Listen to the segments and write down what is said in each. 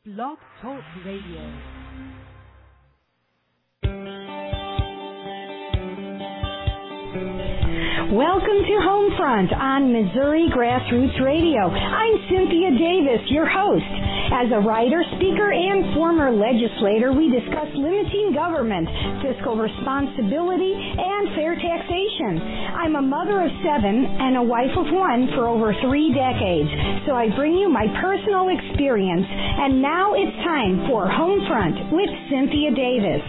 Blog Talk Radio. Welcome to Homefront on Missouri Grassroots Radio. I'm Cynthia Davis, your host. As a writer, speaker, and former legislator, we discuss limiting government, fiscal responsibility, and fair taxation. I'm a mother of 7 and a wife of 1 for over 3 decades, so I bring you my personal experience. And now it's time for Homefront with Cynthia Davis.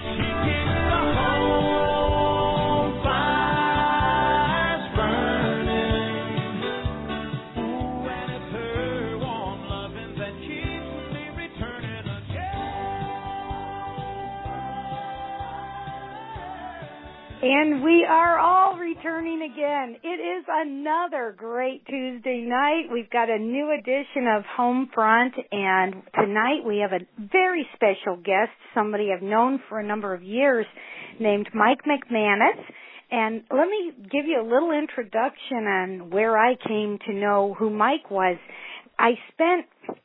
And we are all returning again. It is another great Tuesday night. We've got a new edition of Homefront, and tonight we have a very special guest, somebody I've known for a number of years, named Mike McManus. And let me give you a little introduction on where I came to know who Mike was. I spent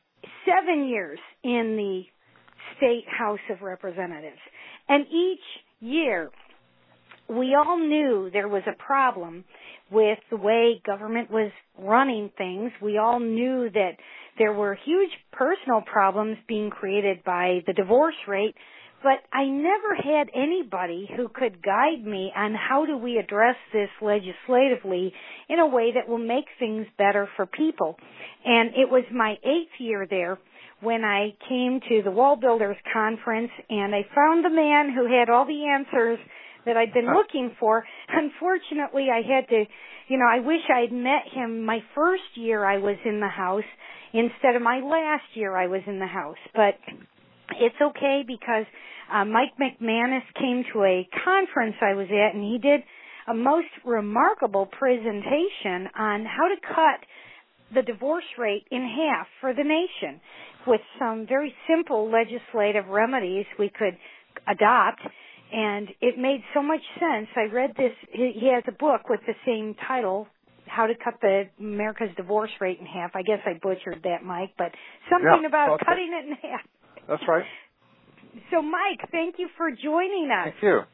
7 years in the State House of Representatives, and each year we all knew there was a problem with the way government was running things. We all knew that there were huge personal problems being created by the divorce rate, but I never had anybody who could guide me on how do we address this legislatively in a way that will make things better for people. And it was my 8th year there when I came to the Wall Builders Conference, and I found the man who had all the answers that I'd been looking for. Unfortunately, I had to, I wish I'd met him my first year I was in the House instead of my last year I was in the House. But it's okay because Mike McManus came to a conference I was at, and he did a most remarkable presentation on how to cut the divorce rate in half for the nation with some very simple legislative remedies we could adopt. And it made so much sense. I read this. He has a book with the same title, How to Cut America's Divorce Rate in Half. I guess I butchered that, Mike, but something about cutting it in half. That's right. So, Mike, thank you for joining us. Thank you.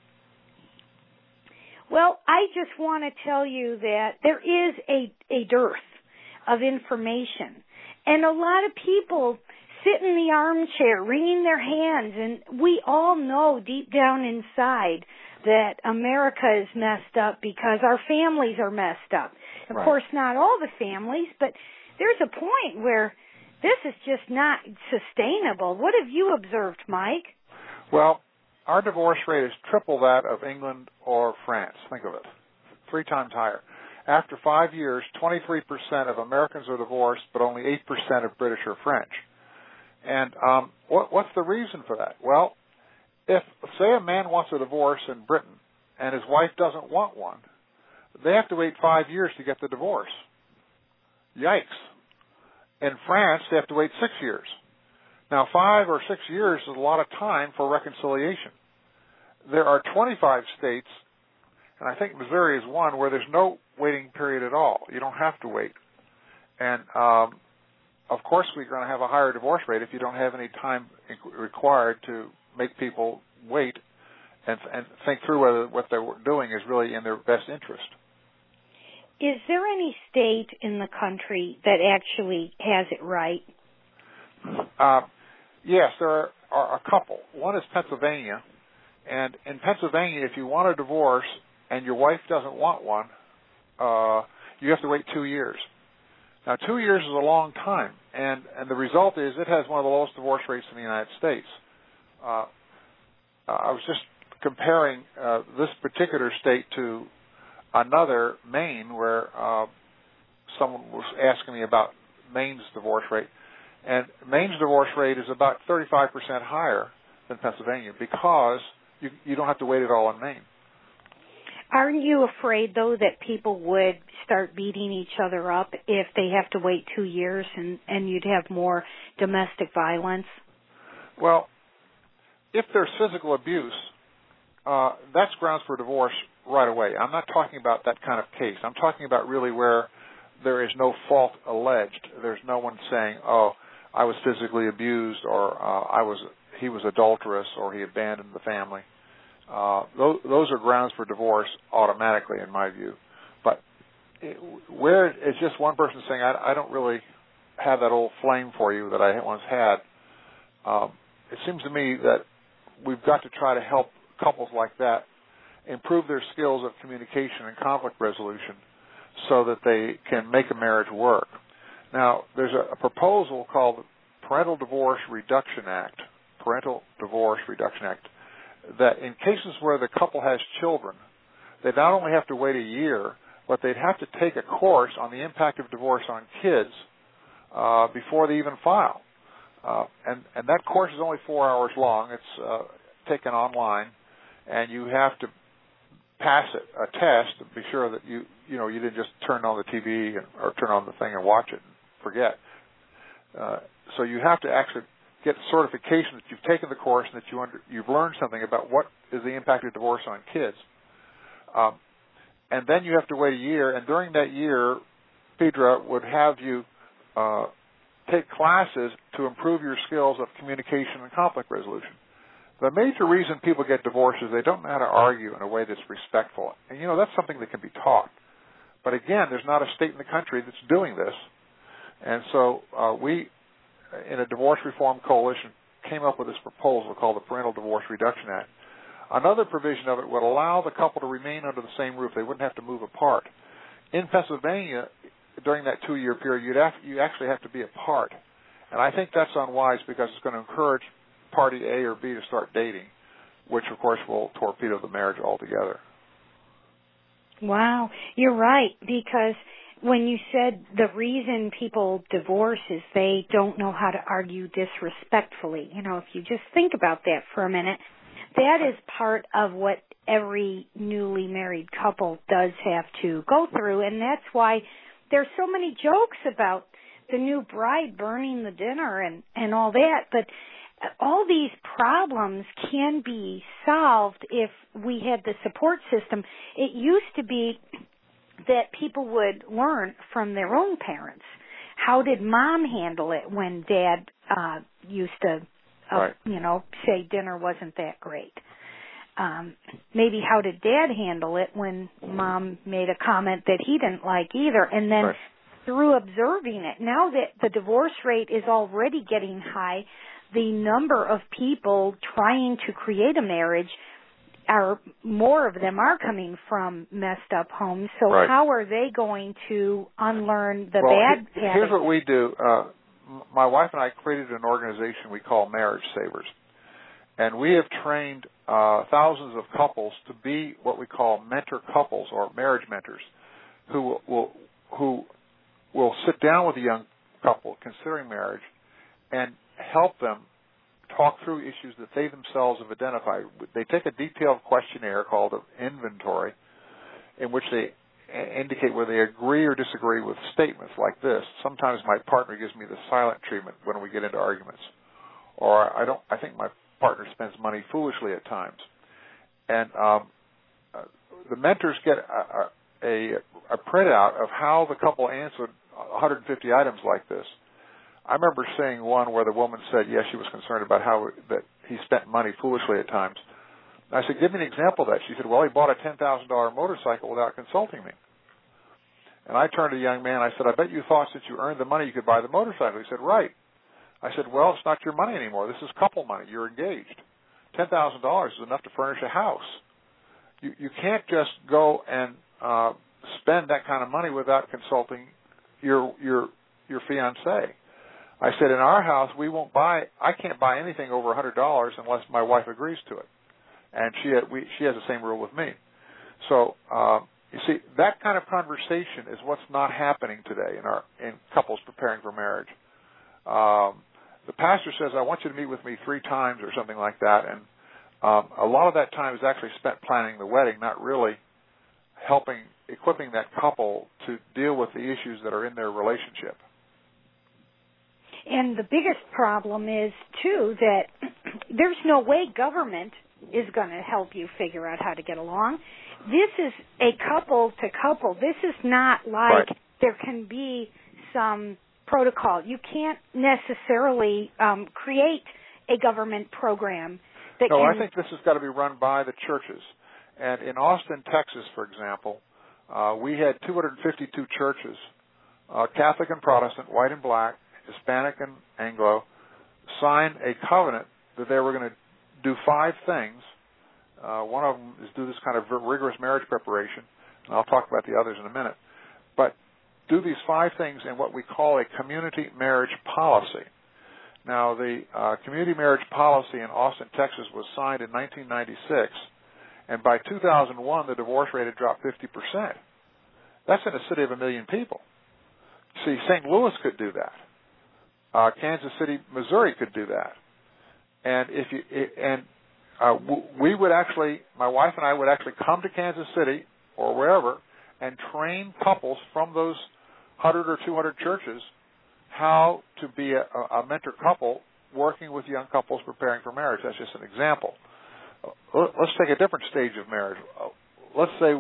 Well, I just want to tell you that there is a dearth of information, and a lot of people sit in the armchair, wringing their hands, and we all know deep down inside that America is messed up because our families are messed up. Of course, not all the families, but there's a point where this is just not sustainable. What have you observed, Mike? Well, our divorce rate is triple that of England or France. Think of it. 3 times higher. After 5 years, 23% of Americans are divorced, but only 8% of British or French. And what's the reason for that? Well, if, say, a man wants a divorce in Britain and his wife doesn't want one, they have to wait 5 years to get the divorce. Yikes. In France, they have to wait 6 years. Now, 5 or 6 years is a lot of time for reconciliation. There are 25 states, and I think Missouri is one, where there's no waiting period at all. You don't have to wait. And of course, we're going to have a higher divorce rate if you don't have any time required to make people wait and think through whether what they're doing is really in their best interest. Is there any state in the country that actually has it right? Yes, there are a couple. One is Pennsylvania, and in Pennsylvania, if you want a divorce and your wife doesn't want one, you have to wait 2 years. Now, 2 years is a long time, and the result is it has one of the lowest divorce rates in the United States. I was just comparing this particular state to another, Maine, where someone was asking me about Maine's divorce rate, and Maine's divorce rate is about 35% higher than Pennsylvania because you don't have to wait at all in Maine. Aren't you afraid, though, that people would start beating each other up if they have to wait 2 years and you'd have more domestic violence? Well, if there's physical abuse, that's grounds for divorce right away. I'm not talking about that kind of case. I'm talking about really where there is no fault alleged. There's no one saying, oh, I was physically abused, or he was adulterous, or he abandoned the family. Those are grounds for divorce automatically, in my view. But where it's just one person saying, I don't really have that old flame for you that I once had, it seems to me that we've got to try to help couples like that improve their skills of communication and conflict resolution so that they can make a marriage work. Now, there's a proposal called the Parental Divorce Reduction Act, that in cases where the couple has children, they not only have to wait a year, but they'd have to take a course on the impact of divorce on kids before they even file. And that course is only 4 hours long. It's taken online, and you have to pass a test to be sure that you didn't just turn on the TV or turn on the thing and watch it and forget. So you have to actually get certification that you've taken the course and that you've learned something about what is the impact of divorce on kids. And then you have to wait a year, and during that year, Phaedra would have you take classes to improve your skills of communication and conflict resolution. The major reason people get divorced is they don't know how to argue in a way that's respectful. And, that's something that can be taught. But again, there's not a state in the country that's doing this. And so we, in a divorce reform coalition, came up with this proposal called the Parental Divorce Reduction Act. Another provision of it would allow the couple to remain under the same roof. They wouldn't have to move apart. In Pennsylvania, during that 2-year period, you actually have to be apart. And I think that's unwise because it's going to encourage party A or B to start dating, which, of course, will torpedo the marriage altogether. Wow, you're right, because when you said the reason people divorce is they don't know how to argue disrespectfully, if you just think about that for a minute, that is part of what every newly married couple does have to go through, and that's why there's so many jokes about the new bride burning the dinner and all that, but all these problems can be solved if we had the support system. It used to be that people would learn from their own parents. How did mom handle it when dad used to, say dinner wasn't that great? Maybe how did dad handle it when mom made a comment that he didn't like either? And then through observing it, now that the divorce rate is already getting high, the number of people trying to create a marriage more of them are coming from messed up homes. So how are they going to unlearn the bad habits? Here's what we do. My wife and I created an organization we call Marriage Savers. And we have trained thousands of couples to be what we call mentor couples or marriage mentors who will sit down with a young couple considering marriage and help them talk through issues that they themselves have identified. They take a detailed questionnaire called an inventory in which they indicate whether they agree or disagree with statements like this. Sometimes my partner gives me the silent treatment when we get into arguments. Or I think my partner spends money foolishly at times. And the mentors get a printout of how the couple answered 150 items like this. I remember seeing one where the woman said, yes, she was concerned about how that he spent money foolishly at times. And I said, give me an example of that. She said, well, he bought a $10,000 motorcycle without consulting me. And I turned to the young man. I said, I bet you thought since you earned the money you could buy the motorcycle. He said, right. I said, well, it's not your money anymore. This is couple money. You're engaged. $10,000 is enough to furnish a house. You can't just go and spend that kind of money without consulting your fiancé. I said, in our house, I can't buy anything over $100 unless my wife agrees to it. And she has the same rule with me. So, you see, that kind of conversation is what's not happening today in couples preparing for marriage. The pastor says, I want you to meet with me 3 times or something like that. And a lot of that time is actually spent planning the wedding, not really equipping that couple to deal with the issues that are in their relationship. And the biggest problem is, too, that there's no way government is going to help you figure out how to get along. This is a couple to couple. This is not like there can be some protocol. You can't necessarily create a government program that No, can... I think this has got to be run by the churches. And in Austin, Texas, for example, we had 252 churches, Catholic and Protestant, white and black, Hispanic and Anglo, sign a covenant that they were going to do 5 things. One of them is do this kind of rigorous marriage preparation, and I'll talk about the others in a minute. But do these 5 things in what we call a community marriage policy. Now, the community marriage policy in Austin, Texas was signed in 1996, and by 2001, the divorce rate had dropped 50%. That's in a city of 1 million people. See, St. Louis could do that. Kansas City, Missouri could do that. And we would actually, my wife and I would actually come to Kansas City or wherever and train couples from those 100 or 200 churches how to be a mentor couple working with young couples preparing for marriage. That's just an example. Let's take a different stage of marriage. Let's say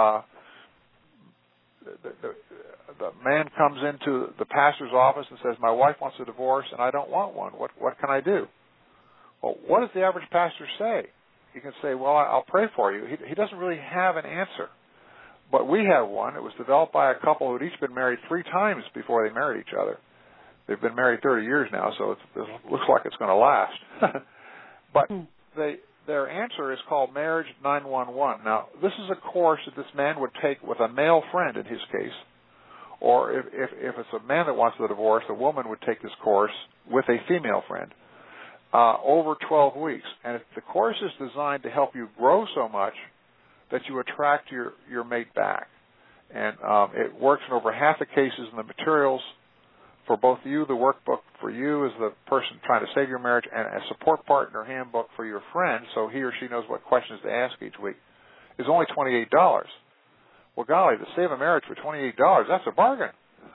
the man comes into the pastor's office and says, my wife wants a divorce and I don't want one. What can I do? Well, what does the average pastor say? He can say, well, I'll pray for you. He doesn't really have an answer. But we have one. It was developed by a couple who had each been married 3 times before they married each other. They've been married 30 years now, so it looks like it's going to last. But their answer is called Marriage 911. Now, this is a course that this man would take with a male friend in his case, or if it's a man that wants the divorce, a woman would take this course with a female friend over 12 weeks. And the course is designed to help you grow so much that you attract your mate back. And it works in over half the cases in the materials for both you, the workbook for you as the person trying to save your marriage, and a support partner handbook for your friend so he or she knows what questions to ask each week, is only $28. Well, golly, to save a marriage for $28, that's a bargain.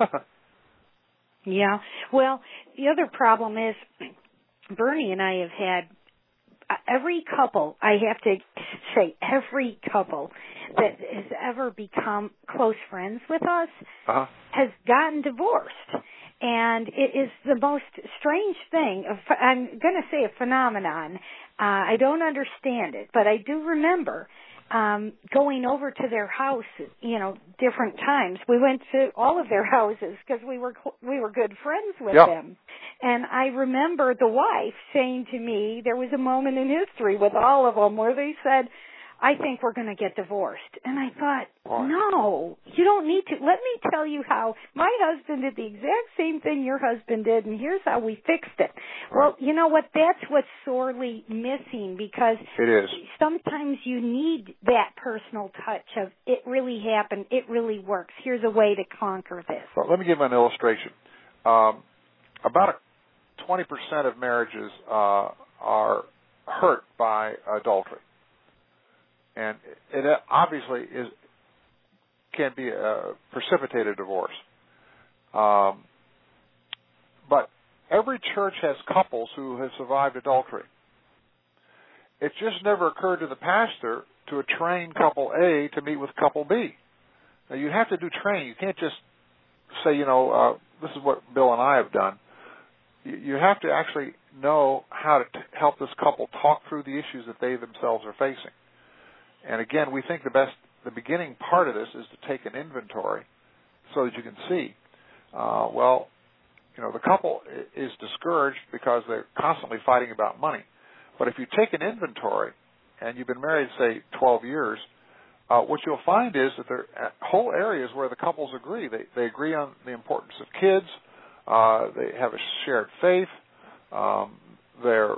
Yeah. Well, the other problem is Bernie and I have had every couple, I have to say, every couple that has ever become close friends with us has gotten divorced. And it is the most strange thing. I'm going to say a phenomenon. I don't understand it, but I do remember going over to their house, different times. We went to all of their houses because we were good friends with them. And I remember the wife saying to me, there was a moment in history with all of them where they said, I think we're going to get divorced. And I thought, no, you don't need to. Let me tell you how my husband did the exact same thing your husband did, and here's how we fixed it. Well, you know what? That's what's sorely missing, because it is. Sometimes you need that personal touch of it really happened, it really works. Here's a way to conquer this. Well, let me give an illustration. About 20% of marriages are hurt by adultery. And it obviously can be a precipitated divorce. But every church has couples who have survived adultery. It just never occurred to the pastor to train couple A to meet with couple B. Now, you have to do training. You can't just say, this is what Bill and I have done. You have to actually know how to help this couple talk through the issues that they themselves are facing. And again, we think the beginning part of this is to take an inventory so that you can see, the couple is discouraged because they're constantly fighting about money. But if you take an inventory and you've been married, say, 12 years, what you'll find is that there are whole areas where the couples agree. They agree on the importance of kids. They have a shared faith. They're,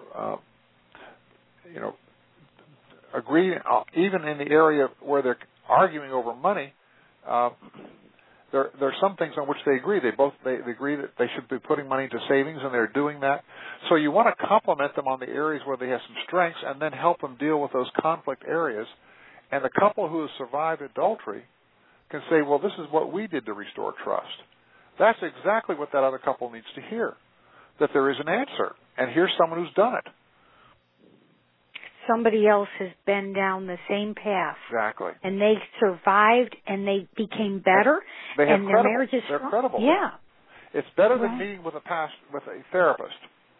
agree even in the area where they're arguing over money. There are some things on which they agree. They agree that they should be putting money into savings, and they're doing that. So you want to compliment them on the areas where they have some strengths, and then help them deal with those conflict areas. And the couple who has survived adultery can say, well, this is what we did to restore trust. That's exactly what that other couple needs to hear, that there is an answer, and here's someone who's done it. Somebody else has been down the same path. Exactly. And they survived, and they became better, and their marriage is They're strong. credible. Yeah. It's better than meeting with a therapist.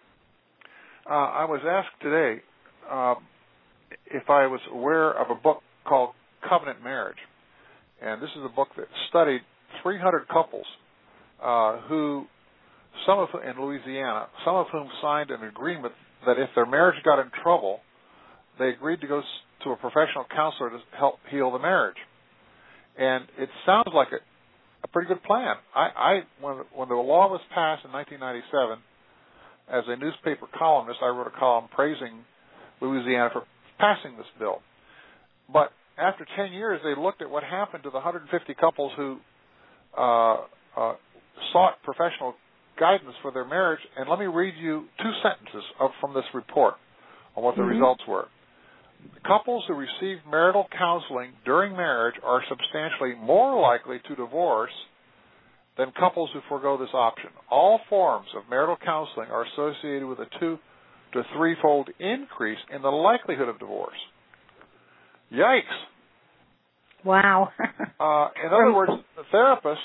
I was asked today if I was aware of a book called Covenant Marriage. And this is a book that studied 300 couples who, in Louisiana, some of whom signed an agreement that if their marriage got in trouble, they agreed to go to a professional counselor to help heal the marriage. And it sounds like a pretty good plan. When the law was passed in 1997, as a newspaper columnist, I wrote a column praising Louisiana for passing this bill. But after 10 years, they looked at what happened to the 150 couples who sought professional guidance for their marriage. And let me read you 2 sentences from this report on what the results were. Couples who receive marital counseling during marriage are substantially more likely to divorce than couples who forego this option. All forms of marital counseling are associated with a 2 to 3-fold increase in the likelihood of divorce. Yikes. Wow. In other words, the therapist,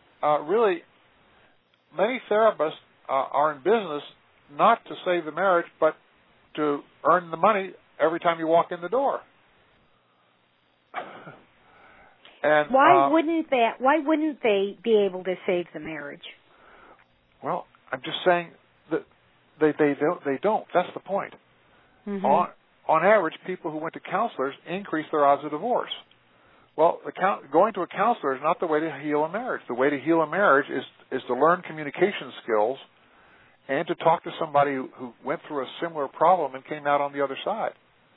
many therapists are in business not to save the marriage, but to earn the money every time you walk in the door. And why wouldn't they be able to save the marriage? Well, I'm just saying that they don't. That's the point. Mm-hmm. On average, people who went to counselors increase their odds of divorce. Well, going to a counselor is not the way to heal a marriage. The way to heal a marriage is to learn communication skills and to talk to somebody who went through a similar problem and came out on the other side.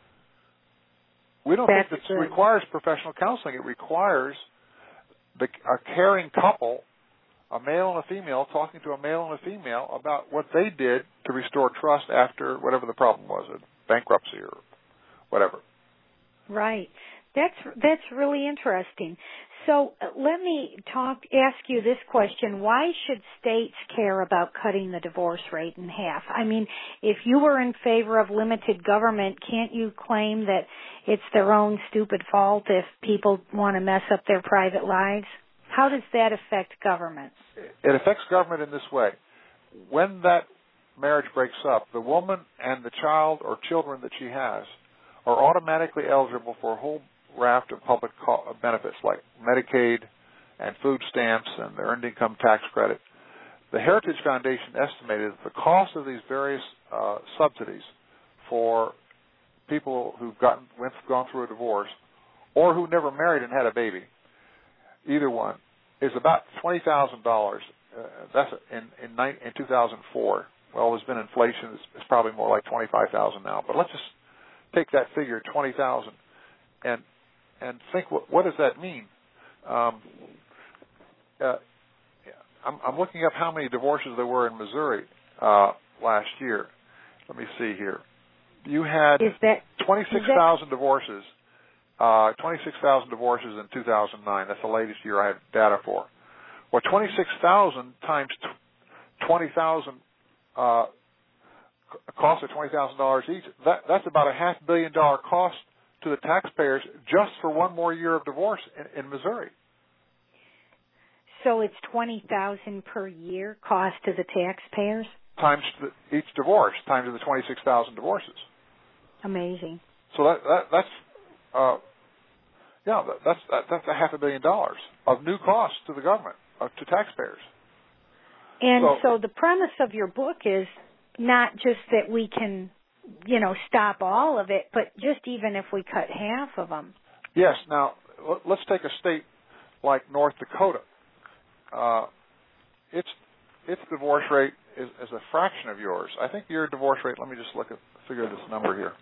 We don't think this requires professional counseling. It requires a caring couple, a male and a female, talking to a male and a female about what they did to restore trust after whatever the problem was, bankruptcy or whatever. Right. That's really interesting. So let me ask you this question. Why should states care about cutting the divorce rate in half? I mean, if you were in favor of limited government, can't you claim that it's their own stupid fault if people want to mess up their private lives? How does that affect government? It affects government in this way. When that marriage breaks up, the woman and the child or children that she has are automatically eligible for a whole raft of public benefits like Medicaid and food stamps and the Earned Income Tax Credit. The Heritage Foundation estimated that the cost of these various subsidies for people who've gone through a divorce or who never married and had a baby, either one, is about $20,000. That's in 2004. Well, there's been inflation. It's probably more like $25,000 now. But let's just take that figure, $20,000, and think what does that mean? I'm looking up how many divorces there were in Missouri last year. Let me see here. You had 26,000 divorces. 26,000 divorces in 2009. That's the latest year I have data for. Well, 26,000 times 20,000 cost of $20,000 each. That's about a $500 million cost to the taxpayers just for one more year of divorce in Missouri. So it's $20,000 per year cost to the taxpayers? Times each divorce, times the 26,000 divorces. Amazing. So that's $500 million of new costs to the government, to taxpayers. And so the premise of your book is not just that we can, stop all of it, but just even if we cut half of them. Yes. Now, let's take a state like North Dakota. Its divorce rate is a fraction of yours. I think your divorce rate, let me just figure this number here.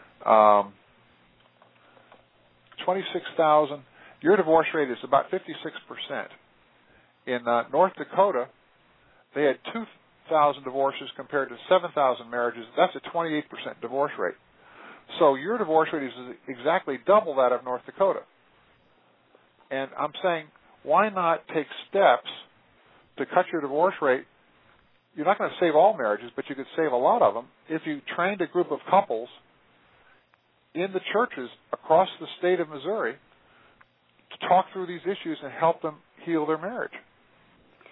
26,000. Your divorce rate is about 56%. In North Dakota, they had 2,000 divorces compared to 7,000 marriages. That's a 28% divorce rate. So your divorce rate is exactly double that of North Dakota. And I'm saying, why not take steps to cut your divorce rate? You're not going to save all marriages, but you could save a lot of them if you trained a group of couples in the churches across the state of Missouri to talk through these issues and help them heal their marriage.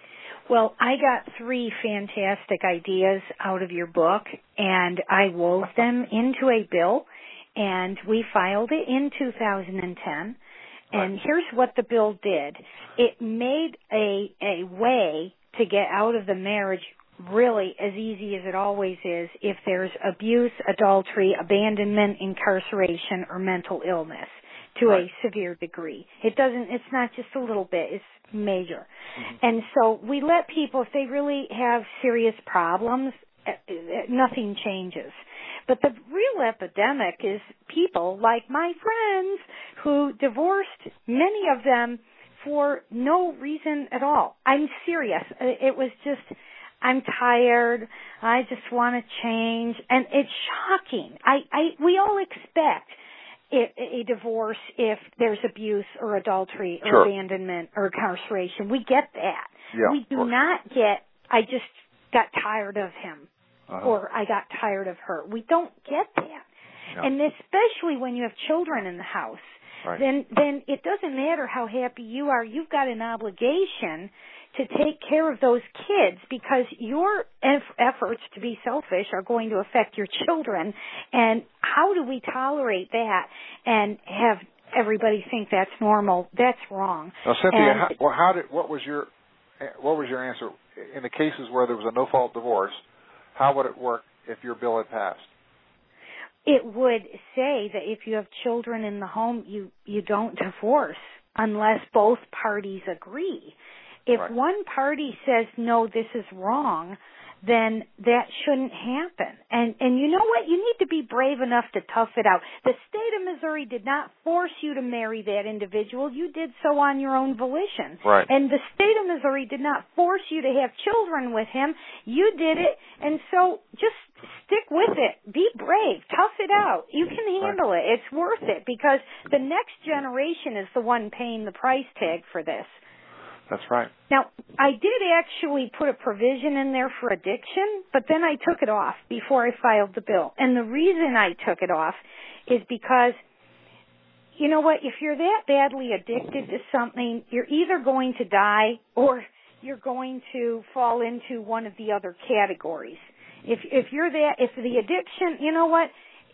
Well, I got 3 fantastic ideas out of your book, and I wove them into a bill, and we filed it in 2010. And here's what the bill did. It made a way to get out of the marriage really as easy as it always is if there's abuse, adultery, abandonment, incarceration, or mental illness to a severe degree. It's not just a little bit, it's major. Mm-hmm. And so we let people, if they really have serious problems, nothing changes. But the real epidemic is people like my friends who divorced, many of them for no reason at all. I'm serious. It was just, I'm tired. I just want to change. And it's shocking. We all expect a divorce if there's abuse or adultery or abandonment or incarceration. We get that. Yeah, we do not get, I just got tired of him. Or I got tired of her. We don't get that. Yeah. And especially when you have children in the house, then it doesn't matter how happy you are. You've got an obligation to take care of those kids because your efforts to be selfish are going to affect your children. And how do we tolerate that and have everybody think that's normal? That's wrong. Now, Cynthia, what was your answer in the cases where there was a no-fault divorce? How would it work if your bill had passed? It would say that if you have children in the home, you don't divorce unless both parties agree. If one party says, no, this is wrong, then that shouldn't happen. And you know what? You need to be brave enough to tough it out. The state of Missouri did not force you to marry that individual. You did so on your own volition. Right. And the state of Missouri did not force you to have children with him. You did it. And so just stick with it. Be brave. Tough it out. You can handle it. It's worth it because the next generation is the one paying the price tag for this. That's right. Now, I did actually put a provision in there for addiction, but then I took it off before I filed the bill. And the reason I took it off is because, you know what, if you're that badly addicted to something, you're either going to die or you're going to fall into one of the other categories. If the addiction, you know what,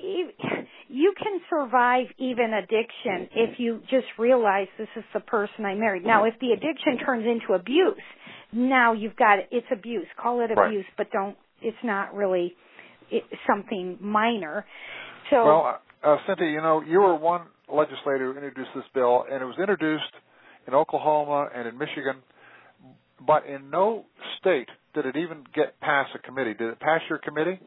you can survive even addiction if you just realize this is the person I married. Now, if the addiction turns into abuse, now you've got it's abuse. Call it abuse, but it's not really something minor. So, well, Cynthia, you were one legislator who introduced this bill, and it was introduced in Oklahoma and in Michigan, but in no state did it even get past a committee. Did it pass your committee?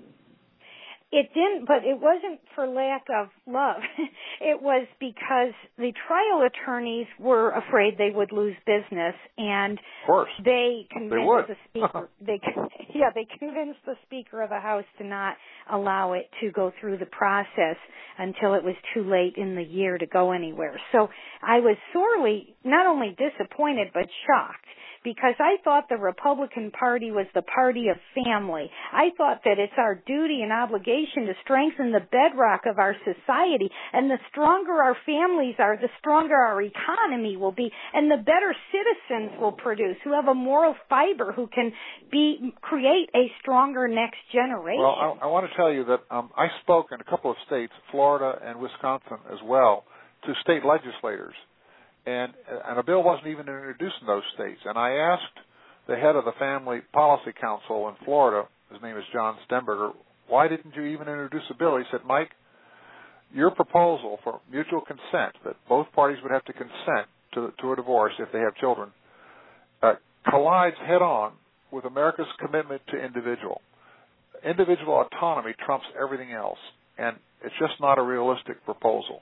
It didn't, but it wasn't for lack of love. It was because the trial attorneys were afraid they would lose business, and they convinced the speaker. They convinced the Speaker of the House to not allow it to go through the process until it was too late in the year to go anywhere. So I was sorely not only disappointed but shocked. Because I thought the Republican Party was the party of family. I thought that it's our duty and obligation to strengthen the bedrock of our society. And the stronger our families are, the stronger our economy will be. And the better citizens will produce, who have a moral fiber, who can create a stronger next generation. Well, I want to tell you that I spoke in a couple of states, Florida and Wisconsin as well, to state legislators. And a bill wasn't even introduced in those states. And I asked the head of the Family Policy Council in Florida, his name is John Stemberger, why didn't you even introduce a bill? He said, Mike, your proposal for mutual consent, that both parties would have to consent to a divorce if they have children, collides head-on with America's commitment to individual. Individual autonomy trumps everything else, and it's just not a realistic proposal.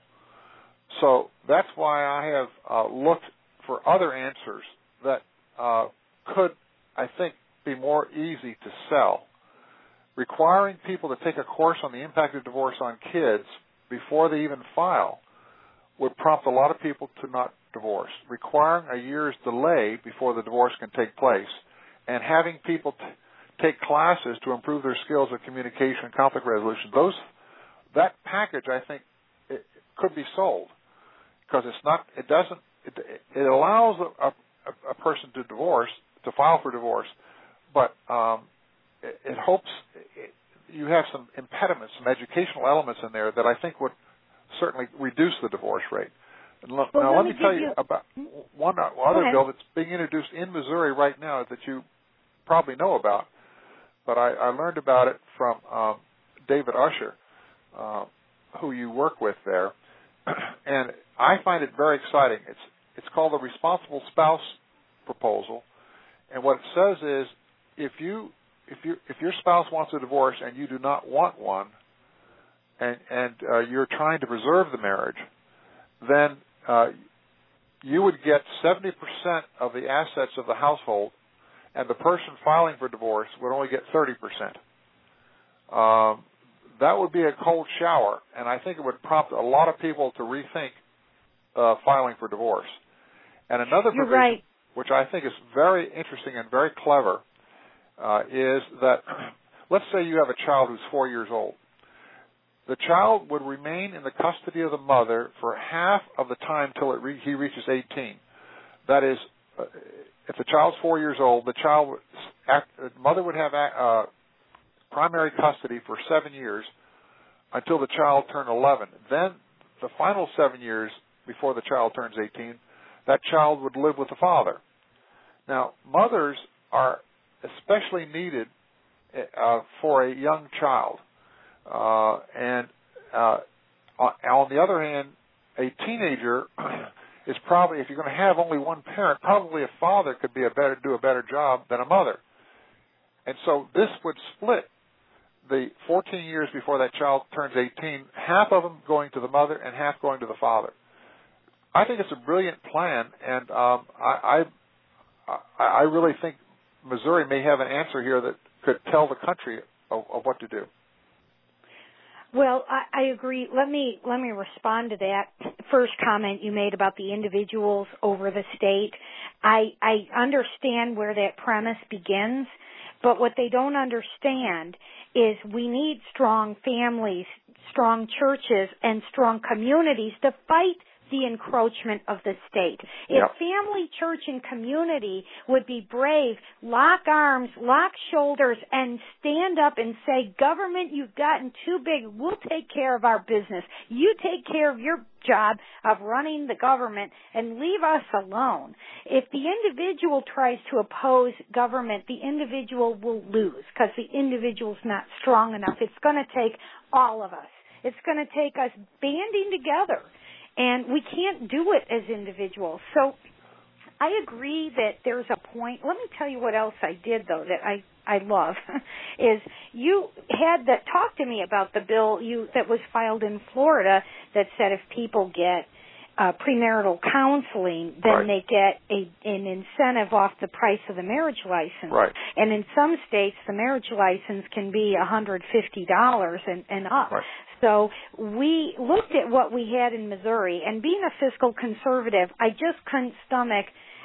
So that's why I have looked for other answers that could, I think, be more easy to sell. Requiring people to take a course on the impact of divorce on kids before they even file would prompt a lot of people to not divorce. Requiring a year's delay before the divorce can take place, and having people take classes to improve their skills of communication and conflict resolution, that package, I think, it could be sold. Because it allows a person to divorce to file for divorce, but it hopes you have some impediments, some educational elements in there that I think would certainly reduce the divorce rate. And let me tell you about one other bill that's being introduced in Missouri right now that you probably know about, but I learned about it from David Usher, who you work with there, and I find it very exciting. It's called the Responsible Spouse Proposal, and what it says is if your spouse wants a divorce and you do not want one, and you're trying to preserve the marriage, then you would get 70% of the assets of the household, and the person filing for divorce would only get 30%. That would be a cold shower, and I think it would prompt a lot of people to rethink filing for divorce. And another provision, which I think is very interesting and very clever, is that let's say you have a child who's 4 years old. The child would remain in the custody of the mother for half of the time till he reaches 18. That is, if the child's 4 years old, the mother would have primary custody for 7 years until the child turned 11. Then, the final 7 years before the child turns 18, that child would live with the father. Now, mothers are especially needed for a young child. And on the other hand, a teenager is probably, if you're going to have only one parent, probably a father could do a better job than a mother. And so this would split the 14 years before that child turns 18, half of them going to the mother and half going to the father. I think it's a brilliant plan, and I really think Missouri may have an answer here that could tell the country of what to do. Well, I agree. Let me respond to that first comment you made about the individuals over the state. I understand where that premise begins, but what they don't understand is we need strong families, strong churches, and strong communities to fight the encroachment of the state. If family, church, and community would be brave, lock arms, lock shoulders, and stand up and say, government, you've gotten too big. We'll take care of our business. You take care of your job of running the government and leave us alone. If the individual tries to oppose government, the individual will lose because the individual's not strong enough. It's going to take all of us. It's going to take us banding together. And we can't do it as individuals. So I agree that there's a point. Let me tell you what else I did, though, that I love, is you had that talk to me about the bill that was filed in Florida that said if people get premarital counseling, then they get an incentive off the price of the marriage license. Right. And in some states, the marriage license can be $150 and up. Right. So we looked at what we had in Missouri, and being a fiscal conservative, I just couldn't stomach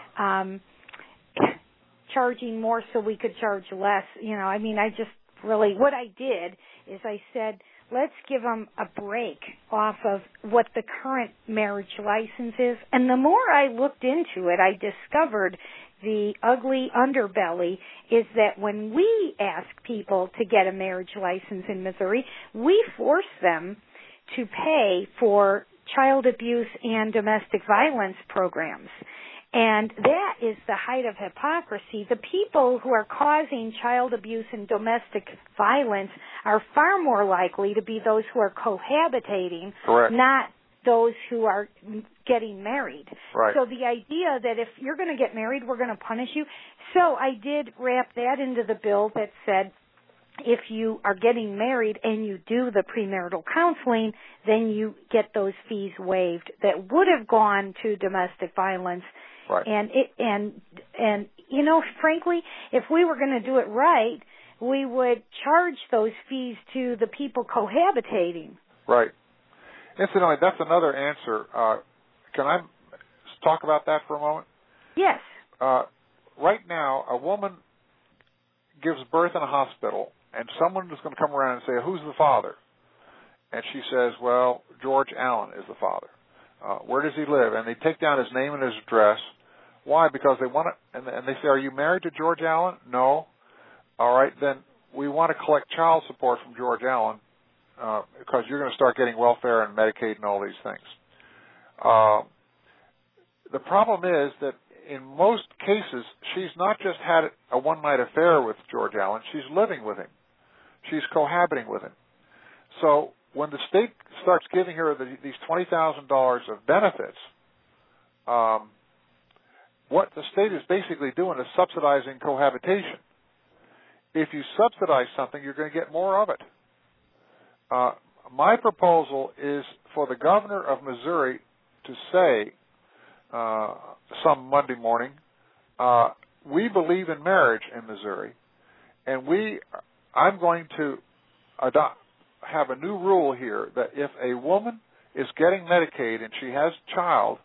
charging more so we could charge less. I just really, what I did is I said, let's give them a break off of what the current marriage license is. And the more I looked into it, I discovered the ugly underbelly is that when we ask people to get a marriage license in Missouri, we force them to pay for child abuse and domestic violence programs. And that is the height of hypocrisy. The people who are causing child abuse and domestic violence are far more likely to be those who are cohabitating, not those who are getting married. Right. So the idea that if you're going to get married, we're going to punish you. So I did wrap that into the bill that said if you are getting married and you do the premarital counseling, then you get those fees waived that would have gone to domestic violence. Right. And frankly, if we were going to do it right, we would charge those fees to the people cohabitating. Right. Incidentally, that's another answer. Can I talk about that for a moment? Yes. Right now, a woman gives birth in a hospital, and someone is going to come around and say, who's the father? And she says, well, George Allen is the father. Where does he live? And they take down his name and his address. Why? Because they want to, and they say, are you married to George Allen? No. All right, then we want to collect child support from George Allen because you're going to start getting welfare and Medicaid and all these things. The problem is that in most cases, she's not just had a one-night affair with George Allen. She's living with him. She's cohabiting with him. So when the state starts giving her these $20,000 of benefits, what the state is basically doing is subsidizing cohabitation. If you subsidize something, you're going to get more of it. My proposal is for the governor of Missouri to say some Monday morning, we believe in marriage in Missouri, and I'm going to have a new rule here that if a woman is getting Medicaid and she has a child,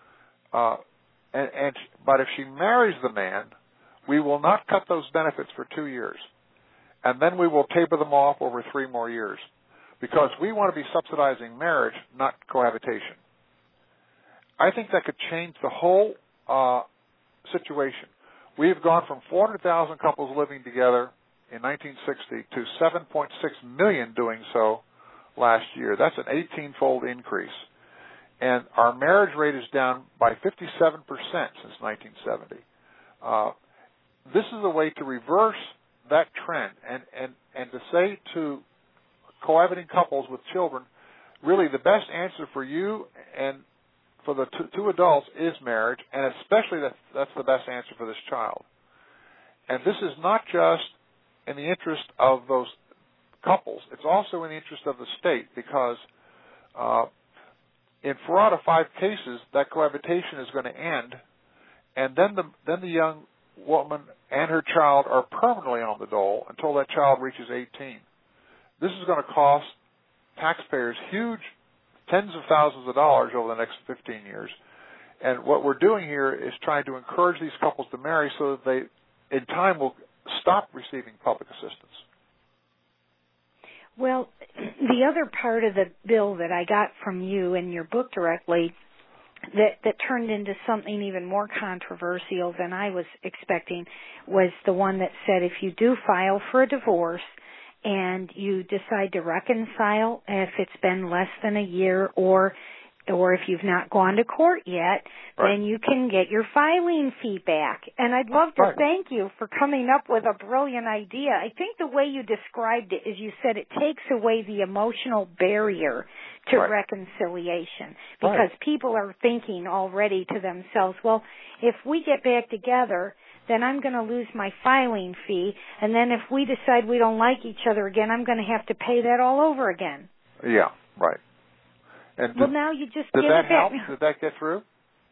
but if she marries the man, we will not cut those benefits for 2 years, and then we will taper them off over 3 more years, because we want to be subsidizing marriage, not cohabitation. I think that could change the whole situation. We have gone from 400,000 couples living together in 1960 to 7.6 million doing so last year. That's an 18-fold increase. And our marriage rate is down by 57% since 1970. This is a way to reverse that trend and to say to cohabiting couples with children, really the best answer for you and for the two adults is marriage, and especially that's the best answer for this child. And this is not just in the interest of those couples. It's also in the interest of the state, because in 4 out of 5 cases, that cohabitation is going to end, and then the young woman and her child are permanently on the dole until that child reaches 18. This is going to cost taxpayers huge tens of thousands of dollars over the next 15 years. And what we're doing here is trying to encourage these couples to marry so that they, in time, will stop receiving public assistance. Well, the other part of the bill that I got from you in your book directly that turned into something even more controversial than I was expecting was the one that said if you do file for a divorce and you decide to reconcile, if it's been less than a year or if you've not gone to court yet, right, then you can get your filing fee back. And I'd love to thank you for coming up with a brilliant idea. I think the way you described it is you said it takes away the emotional barrier to reconciliation, because people are thinking already to themselves, well, if we get back together, then I'm going to lose my filing fee, and then if we decide we don't like each other again, I'm going to have to pay that all over again. Yeah, right. And now you just did get that it back. help? Did that get through?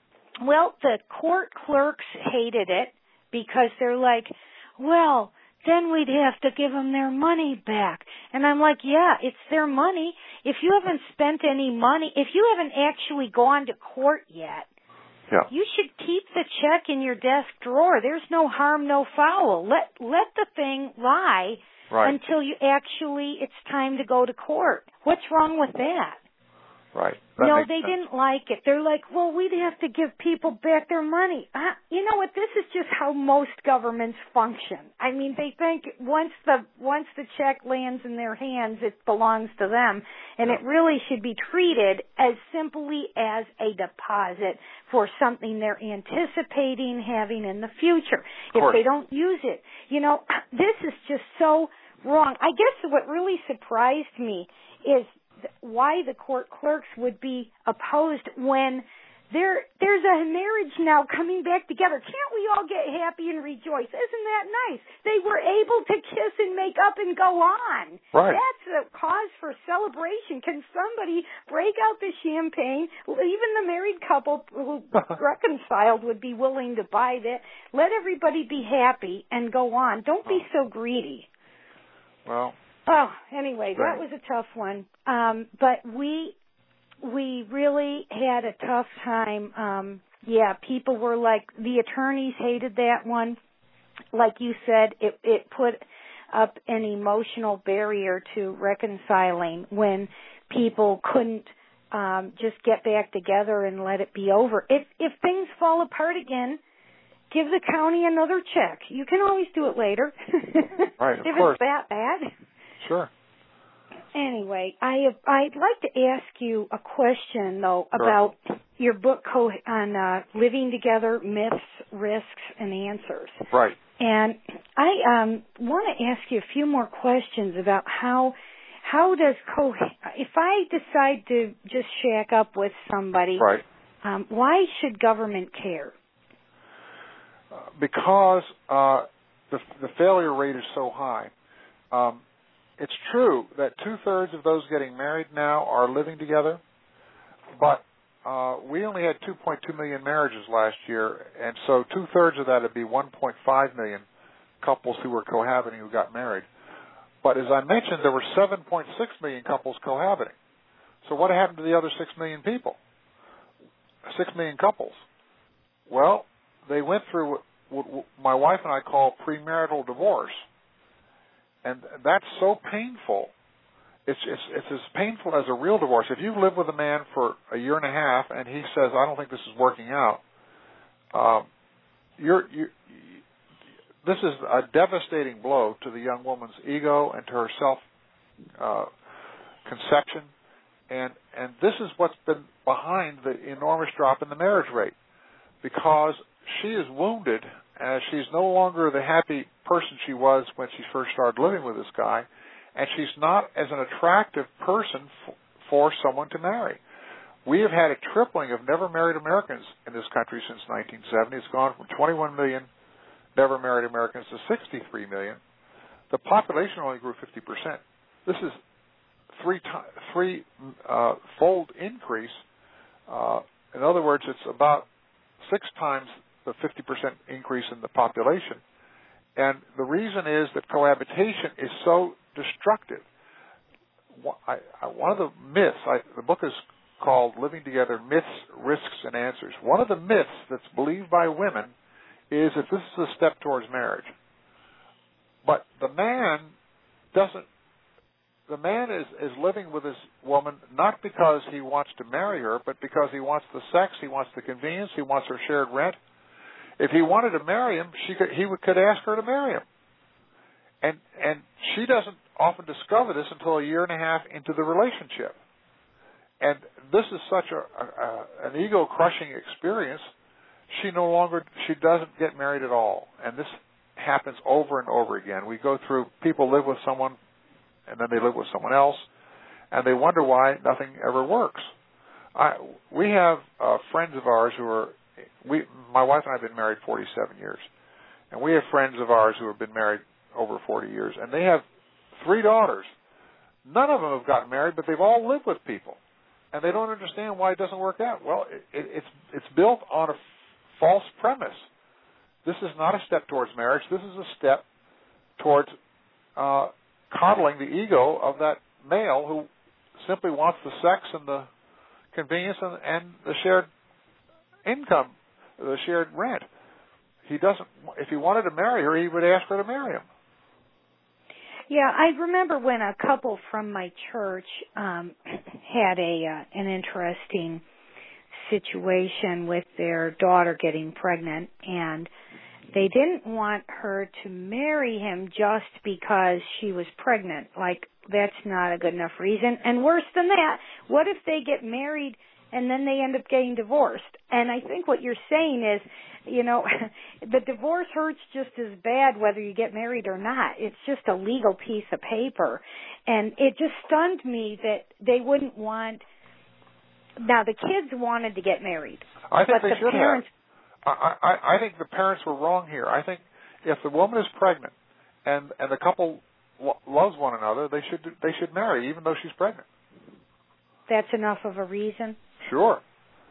Well, the court clerks hated it because they're like, well, then we'd have to give them their money back. And I'm like, yeah, it's their money. If you haven't spent any money, if you haven't actually gone to court yet, you should keep the check in your desk drawer. There's no harm, no foul. Let the thing lie until it's time to go to court. What's wrong with that? Right. No, they didn't like it. They're like, well, we'd have to give people back their money. You know what? This is just how most governments function. I mean, they think once the check lands in their hands, it belongs to them, and it really should be treated as simply as a deposit for something they're anticipating having in the future. If they don't use it, this is just so wrong. I guess what really surprised me is why the court clerks would be opposed when there's a marriage now coming back together. Can't we all get happy and rejoice? Isn't that nice? They were able to kiss and make up and go on. Right. That's a cause for celebration. Can somebody break out the champagne? Even the married couple who reconciled would be willing to buy that. Let everybody be happy and go on. Don't be so greedy. Well. Oh, anyway, that was a tough one. But we really had a tough time. People were like, the attorneys hated that one. Like you said, it put up an emotional barrier to reconciling when people couldn't just get back together and let it be over. If things fall apart again, give the county another check. You can always do it later. Right, of if course. it's that bad. Sure. Anyway, I'd like to ask you a question, though, Sure. about your book on living together, myths, risks, and answers. Right. And I want to ask you a few more questions about how does if I decide to just shack up with somebody, right. Why should government care? Because the failure rate is so high. It's true that 2/3 of those getting married now are living together, but we only had 2.2 million marriages last year, and so 2/3 of that would be 1.5 million couples who were cohabiting who got married. But as I mentioned, there were 7.6 million couples cohabiting. So what happened to the other 6 million people? 6 million couples? Well, they went through what my wife and I call premarital divorce. And that's so painful. It's as painful as a real divorce. If you live with a man for a year and a half and he says, I don't think this is working out, this is a devastating blow to the young woman's ego and to her self-conception. And this is what's been behind the enormous drop in the marriage rate, because she is wounded as she's no longer the happy person she was when she first started living with this guy, and she's not as an attractive person for someone to marry. We have had a tripling of never married Americans in this country since 1970. It's gone from 21 million never married Americans to 63 million. The population only grew 50%. This is three-fold increase. In other words, it's about 6 times the 50% increase in the population. And the reason is that cohabitation is so destructive. One of the myths, the book is called Living Together, Myths, Risks, and Answers. One of the myths that's believed by women is that this is a step towards marriage. But the man is living with this woman not because he wants to marry her, but because he wants the sex, he wants the convenience, he wants her shared rent. If he wanted to marry him, he could ask her to marry him. And she doesn't often discover this until a year and a half into the relationship. And this is such an ego-crushing experience, she doesn't get married at all. And this happens over and over again. We go through, people live with someone, and then they live with someone else, and they wonder why nothing ever works. We have friends of ours who are, my wife and I have been married 47 years, and we have friends of ours who have been married over 40 years, and they have 3 daughters. None of them have gotten married, but they've all lived with people, and they don't understand why it doesn't work out. Well, it's built on a false premise. This is not a step towards marriage. This is a step towards coddling the ego of that male who simply wants the sex and the convenience and the shared income, the shared rent. He doesn't. If he wanted to marry her, he would ask her to marry him. Yeah, I remember when a couple from my church had an interesting situation with their daughter getting pregnant, and they didn't want her to marry him just because she was pregnant. Like, that's not a good enough reason. And worse than that, what if they get married and then they end up getting divorced? And I think what you're saying is, the divorce hurts just as bad whether you get married or not. It's just a legal piece of paper. And it just stunned me that they wouldn't want. Now, the kids wanted to get married. I think they the should parents have. I think the parents were wrong here. I think if the woman is pregnant and the couple loves one another, they should marry, even though she's pregnant. That's enough of a reason? Sure.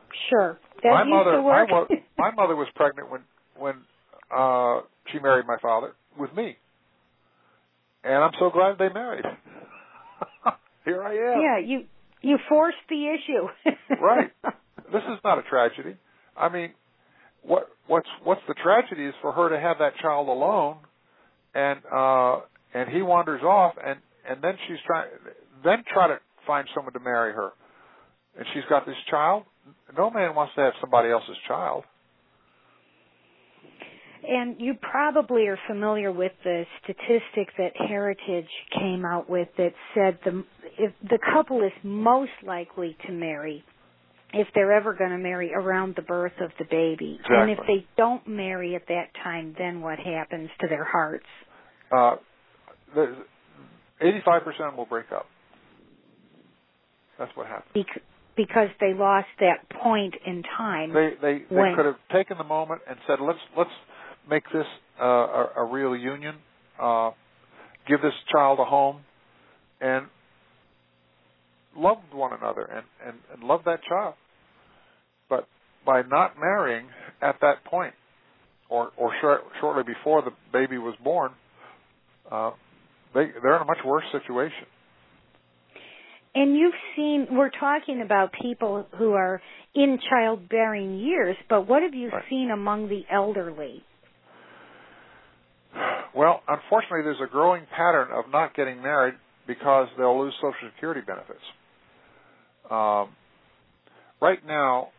My mother was pregnant when she married my father with me, and I'm so glad they married. Here I am. Yeah, you forced the issue. Right. This is not a tragedy. I mean, what's the tragedy is for her to have that child alone, and he wanders off, and then try to find someone to marry her, and she's got this child. No man wants to have somebody else's child. And you probably are familiar with the statistic that Heritage came out with that said if the couple is most likely to marry if they're ever going to marry around the birth of the baby. Exactly. And if they don't marry at that time, then what happens to their hearts? 85% will break up. That's what happens. Because they lost that point in time. They could have taken the moment and said, let's make this a real union, give this child a home, and loved one another and loved that child. But by not marrying at that point, or shortly before the baby was born, they're in a much worse situation. And we're talking about people who are in childbearing years, but what have you seen among the elderly? Well, unfortunately, there's a growing pattern of not getting married because they'll lose Social Security benefits. Right now,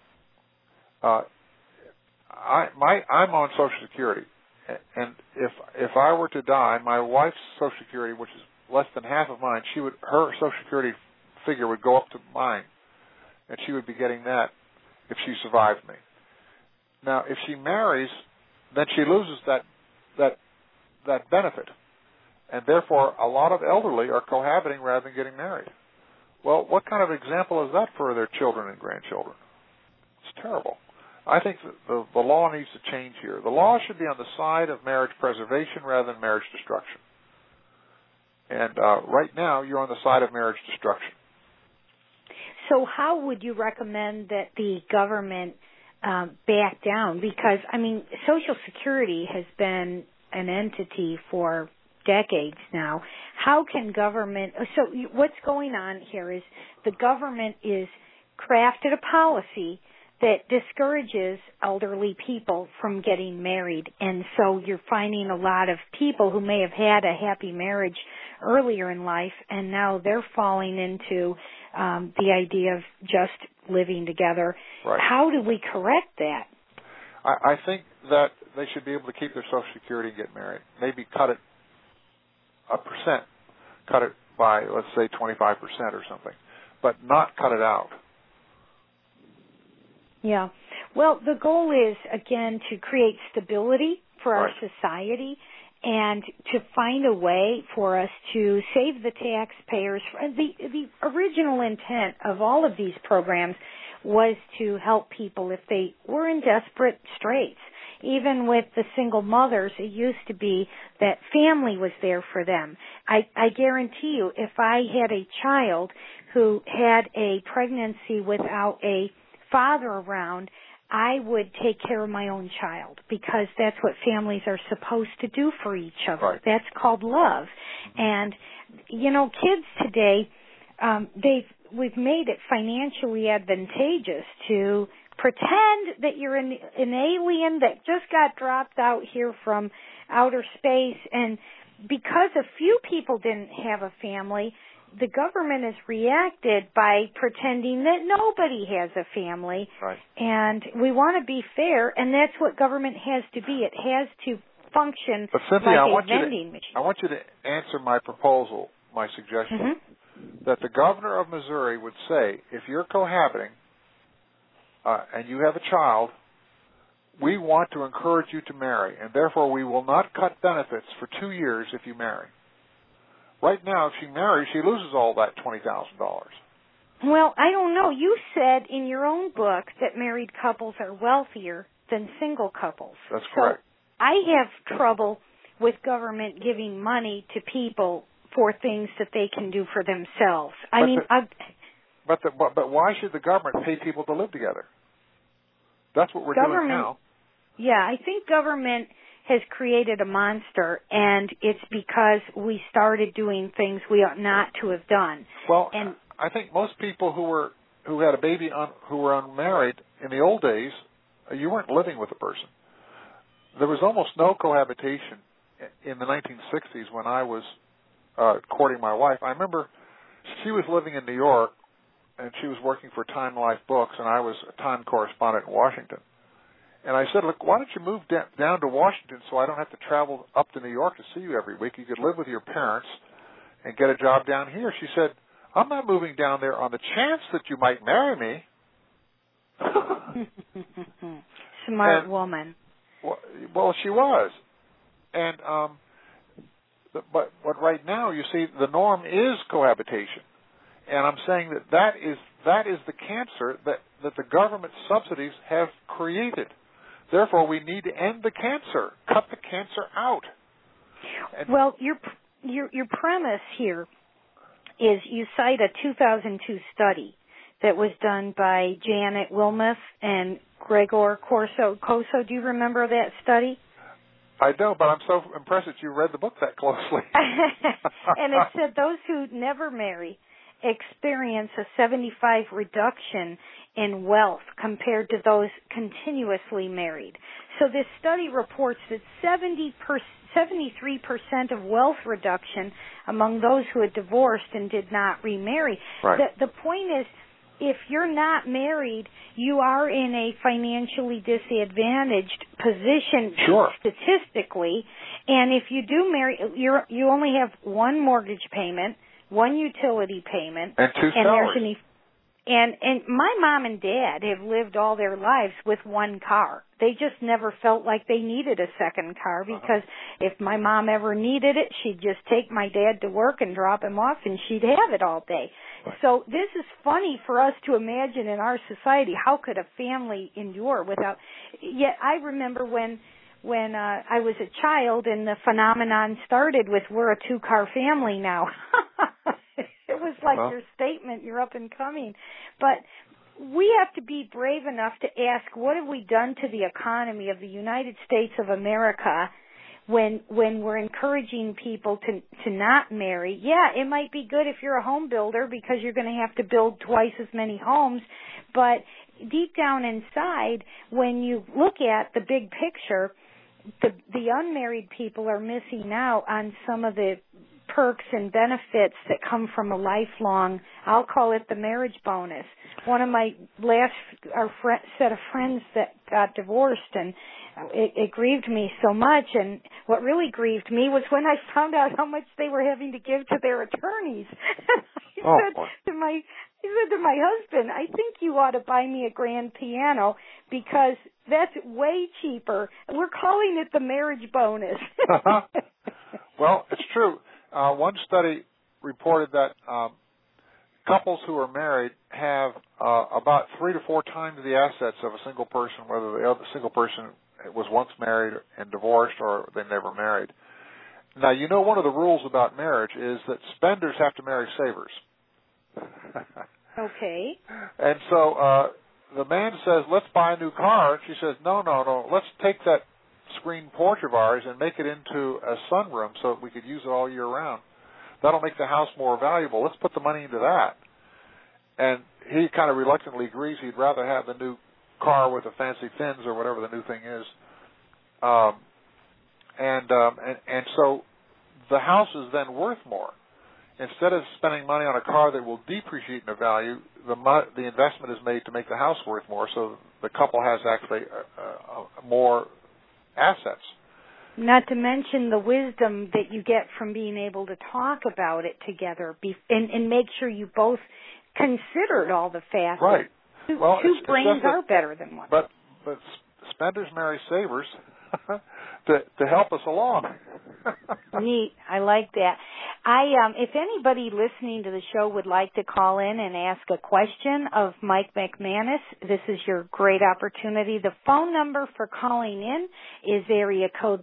I'm on Social Security, and if I were to die, my wife's Social Security, which is less than half of mine, her Social Security figure would go up to mine, and she would be getting that if she survived me. Now, if she marries, then she loses that benefit, and therefore a lot of elderly are cohabiting rather than getting married. Well, what kind of example is that for their children and grandchildren? It's terrible. I think the law needs to change here. The law should be on the side of marriage preservation rather than marriage destruction. And right now, you're on the side of marriage destruction. So how would you recommend that the government back down? Because, Social Security has been an entity for decades now. How can government... So what's going on here is the government is crafted a policy that discourages elderly people from getting married. And so you're finding a lot of people who may have had a happy marriage earlier in life, and now they're falling into the idea of just living together. Right. How do we correct that? I think that they should be able to keep their Social Security and get married. Maybe cut it a percent, cut it by, let's say, 25% or something, but not cut it out. Yeah. Well, the goal is, again, to create stability for our society and to find a way for us to save the taxpayers. The original intent of all of these programs was to help people if they were in desperate straits. Even with the single mothers, it used to be that family was there for them. I guarantee you, if I had a child who had a pregnancy without a father around, I would take care of my own child because that's what families are supposed to do for each other. Right. That's called love. And, kids today, we've made it financially advantageous to pretend that you're an alien that just got dropped out here from outer space. And because a few people didn't have a family, the government has reacted by pretending that nobody has a family. Right. And we want to be fair, and that's what government has to be. It has to function Cynthia, like a vending machine. I want you to answer my proposal, my suggestion, that the governor of Missouri would say, if you're cohabiting and you have a child, we want to encourage you to marry, and therefore we will not cut benefits for 2 years if you marry. Right now, if she marries, she loses all that $20,000. Well, I don't know. You said in your own book that married couples are wealthier than single couples. That's correct. So I have trouble with government giving money to people for things that they can do for themselves. But why should the government pay people to live together? That's what we're doing now. Yeah, I think government has created a monster, and it's because we started doing things we ought not to have done. Well, and I think most people who had a baby who were unmarried in the old days, you weren't living with a person. There was almost no cohabitation in the 1960s when I was courting my wife. I remember she was living in New York, and she was working for Time Life Books, and I was a Time correspondent in Washington. And I said, look, why don't you move down to Washington so I don't have to travel up to New York to see you every week? You could live with your parents and get a job down here. She said, I'm not moving down there on the chance that you might marry me. Smart woman. Well, she was. And but right now, you see, the norm is cohabitation. And I'm saying that is the cancer that the government subsidies have created. Therefore, we need to end the cancer, cut the cancer out. Well, your premise here is you cite a 2002 study that was done by Janet Wilmoth and Gregor Koso. Do you remember that study? I don't, but I'm so impressed that you read the book that closely. And it said those who never marry experience a 75 reduction in wealth compared to those continuously married. So this study reports that 73% of wealth reduction among those who had divorced and did not remarry. Right. The point is, if you're not married, you are in a financially disadvantaged position statistically. And if you do marry, you only have one mortgage payment, one utility payment, and two salaries. And my mom and dad have lived all their lives with one car. They just never felt like they needed a second car because if my mom ever needed it, she'd just take my dad to work and drop him off and she'd have it all day. Right. So this is funny for us to imagine in our society. How could a family endure without? Yet I remember when I was a child and the phenomenon started with we're a two-car family now. It was like your statement, you're up and coming. But we have to be brave enough to ask, what have we done to the economy of the United States of America when we're encouraging people to not marry? Yeah, it might be good if you're a home builder because you're going to have to build twice as many homes. But deep down inside, when you look at the big picture, the unmarried people are missing out on some of the perks and benefits that come from a lifelong, I'll call it the marriage bonus. One of my set of friends that got divorced, and it grieved me so much, and what really grieved me was when I found out how much they were having to give to their attorneys. He said to my husband, I think you ought to buy me a grand piano because that's way cheaper. We're calling it the marriage bonus. Well, it's true. One study reported that couples who are married have about 3 to 4 times the assets of a single person, whether the other single person was once married and divorced or they never married. Now, you know, one of the rules about marriage is that spenders have to marry savers. Okay. And so the man says, let's buy a new car. And she says, no, let's take that screen porch of ours and make it into a sunroom so that we could use it all year round. That'll make the house more valuable. Let's put the money into that. And he kind of reluctantly agrees. He'd rather have the new car with the fancy fins or whatever the new thing is. And so the house is then worth more. Instead of spending money on a car that will depreciate in value, the investment is made to make the house worth more. So the couple has actually more assets. Not to mention the wisdom that you get from being able to talk about it together and make sure you both considered all the factors. Right. Two brains are better than one. But spenders marry savers to help us along. Neat. I like that. If anybody listening to the show would like to call in and ask a question of Mike McManus, this is your great opportunity. The phone number for calling in is area code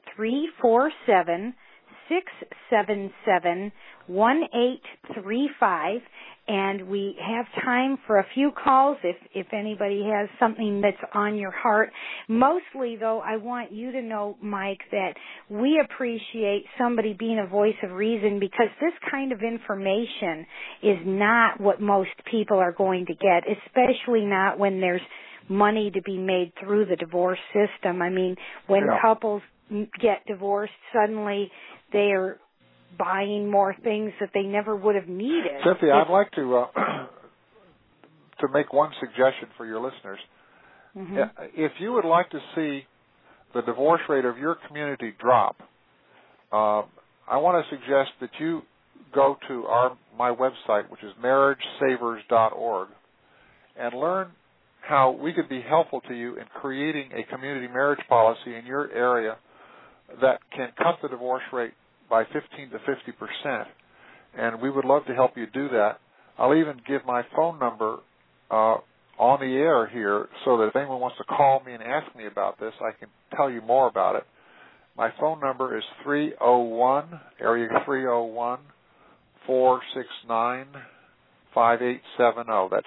347-677-1835. And we have time for a few calls if anybody has something that's on your heart. Mostly, though, I want you to know, Mike, that we appreciate somebody being a voice of reason because this kind of information is not what most people are going to get, especially not when there's money to be made through the divorce system. I mean, when couples get divorced, suddenly they're buying more things that they never would have needed. Cynthia, I'd like to make one suggestion for your listeners. Mm-hmm. If you would like to see the divorce rate of your community drop, I want to suggest that you go to my website, which is marriagesavers.org, and learn how we could be helpful to you in creating a community marriage policy in your area that can cut the divorce rate by 15 to 50%. And we would love to help you do that. I'll even give my phone number on the air here so that if anyone wants to call me and ask me about this, I can tell you more about it. My phone number is 301, area 301-469-5870. That's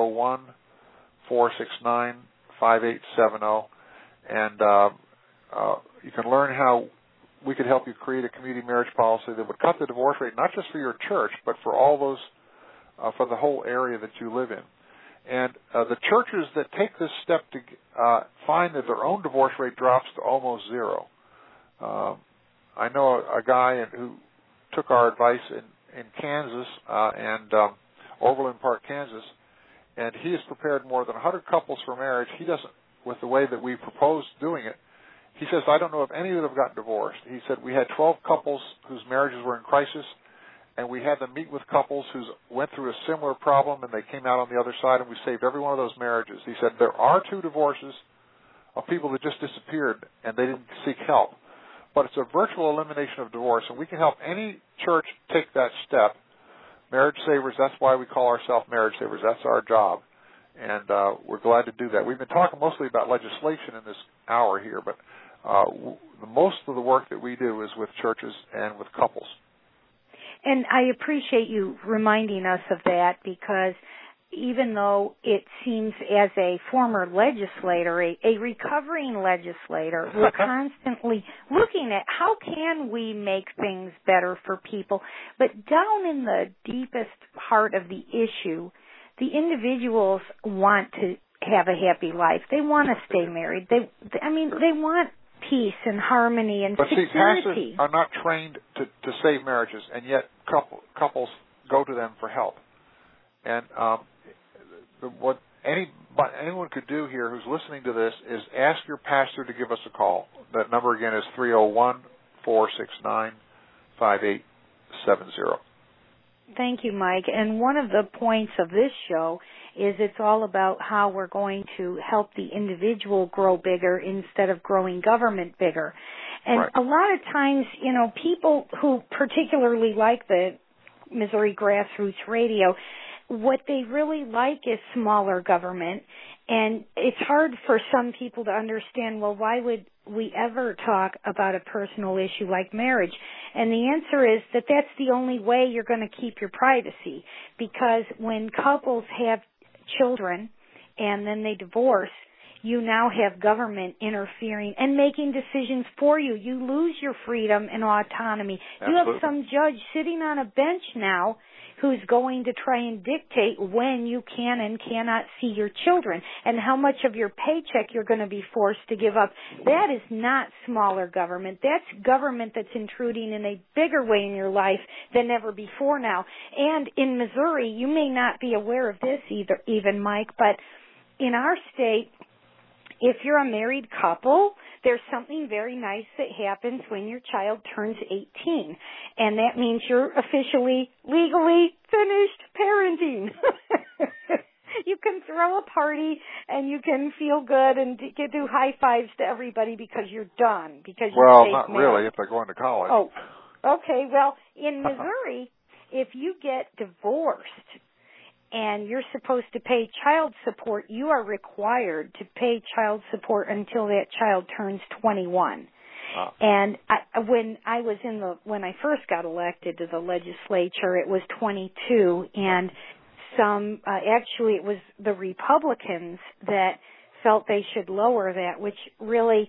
301-469-5870. And you can learn how we could help you create a community marriage policy that would cut the divorce rate, not just for your church, but for all those, for the whole area that you live in. And the churches that take this step to find that their own divorce rate drops to almost zero. I know a guy who took our advice in Kansas and Overland Park, Kansas, and he has prepared more than 100 couples for marriage. He doesn't, with the way that we proposed doing it, he says, I don't know if any of them have gotten divorced. He said, we had 12 couples whose marriages were in crisis, and we had them meet with couples who went through a similar problem, and they came out on the other side, and we saved every one of those marriages. He said, there are 2 divorces of people that just disappeared, and they didn't seek help. But it's a virtual elimination of divorce, and we can help any church take that step. Marriage Savers, that's why we call ourselves Marriage Savers. That's our job, and we're glad to do that. We've been talking mostly about legislation in this hour here, but most of the work that we do is with churches and with couples. And I appreciate you reminding us of that, because even though it seems as a former legislator, a recovering legislator, we're constantly looking at how can we make things better for people. But down in the deepest heart of the issue, the individuals want to have a happy life. They want to stay married. They want peace and harmony and security. But see, pastors are not trained to save marriages, and yet couples go to them for help. And what anyone could do here who's listening to this is ask your pastor to give us a call. That number again is 301-469-5870. Thank you, Mike. And one of the points of this show is it's all about how we're going to help the individual grow bigger instead of growing government bigger. And right. A lot of times, people who particularly like the Missouri Grassroots Radio, what they really like is smaller government. And it's hard for some people to understand, well, why would we ever talk about a personal issue like marriage? And the answer is that that's the only way you're going to keep your privacy. Because when couples have children and then they divorce, you now have government interfering and making decisions for you. You lose your freedom and autonomy. Absolutely. You have some judge sitting on a bench now who's going to try and dictate when you can and cannot see your children and how much of your paycheck you're going to be forced to give up. That is not smaller government. That's government that's intruding in a bigger way in your life than ever before now. And in Missouri, you may not be aware of this even, Mike, but in our state, if you're a married couple, there's something very nice that happens when your child turns 18. And that means you're officially, legally finished parenting. You can throw a party and you can feel good and do high fives to everybody because you're done. Because well, not really if they're going to college. Oh, okay. Well, in Missouri, if you get divorced, and you're supposed to pay child support, you are required to pay child support until that child turns 21. And when I first got elected to the legislature, it was 22, and actually it was the Republicans that felt they should lower that, which really,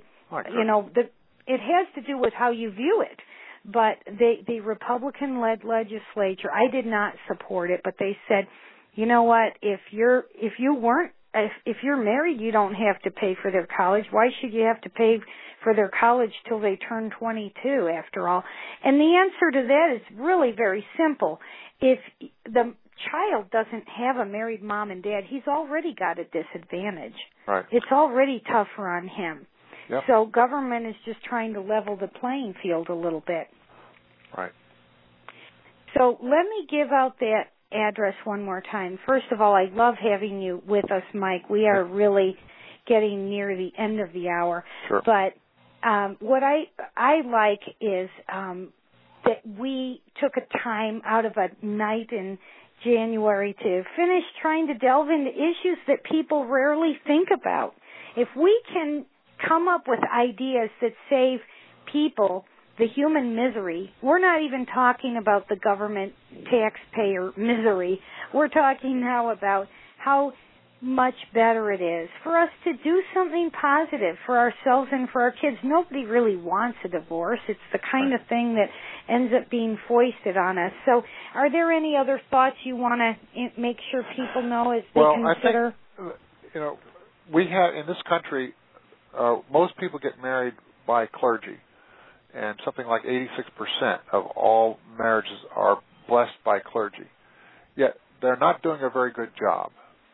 it has to do with how you view it. But the Republican-led legislature, I did not support it, but they said, you know what, if you're married, you don't have to pay for their college. Why should you have to pay for their college till they turn 22 after all? And the answer to that is really very simple. If the child doesn't have a married mom and dad, he's already got a disadvantage. Right. It's already tougher on him. Yep. So government is just trying to level the playing field a little bit. Right. So let me give out that address one more time. First of all, I love having you with us, Mike. We are really getting near the end of the hour. Sure. But what I like is that we took a time out of a night in January to finish trying to delve into issues that people rarely think about. If we can come up with ideas that save people the human misery, we're not even talking about the government taxpayer misery. We're talking now about how much better it is for us to do something positive for ourselves and for our kids. Nobody really wants a divorce. It's the kind of thing that ends up being foisted on us. So are there any other thoughts you want to make sure people know as they consider? I think, we have, in this country, most people get married by clergy, and something like 86% of all marriages are blessed by clergy. Yet they're not doing a very good job.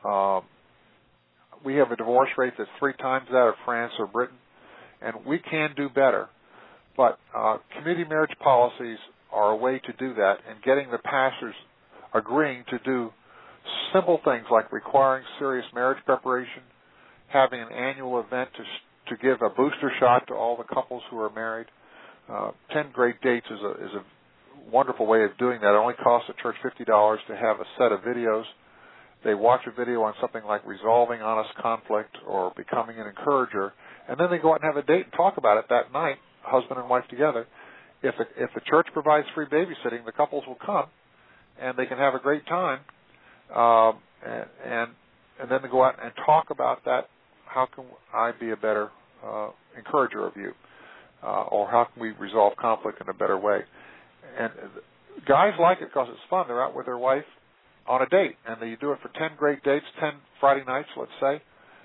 We have a divorce rate that's 3 times that of France or Britain, and we can do better. But community marriage policies are a way to do that, and getting the pastors agreeing to do simple things like requiring serious marriage preparation, having an annual event to give a booster shot to all the couples who are married. 10 Great Dates is a wonderful way of doing that. It only costs the church $50 to have a set of videos. They watch a video on something like resolving honest conflict or becoming an encourager, and then they go out and have a date and talk about it that night, husband and wife together. If the church provides free babysitting, the couples will come, and they can have a great time, and then they go out and talk about that. How can I be a better encourager of you? Or how can we resolve conflict in a better way? And guys like it because it's fun. They're out with their wife on a date, and they do it for 10 great dates, 10 Friday nights, let's say.